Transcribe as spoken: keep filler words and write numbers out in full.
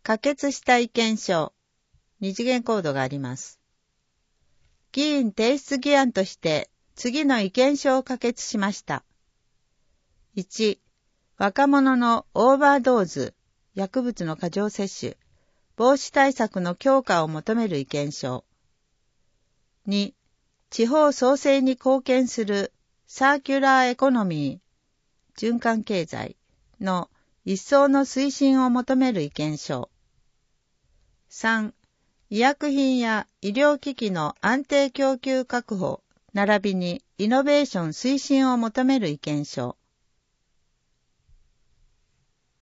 可決した意見書、二次元コードがあります。議員提出議案として次の意見書を可決しました。いち、若者のオーバードーズ、薬物の過剰摂取、防止対策の強化を求める意見書。に、地方創生に貢献するサーキュラーエコノミー、循環経済の一層の推進を求める意見書。さん、医薬品や医療機器の安定供給確保、並びにイノベーション推進を求める意見書。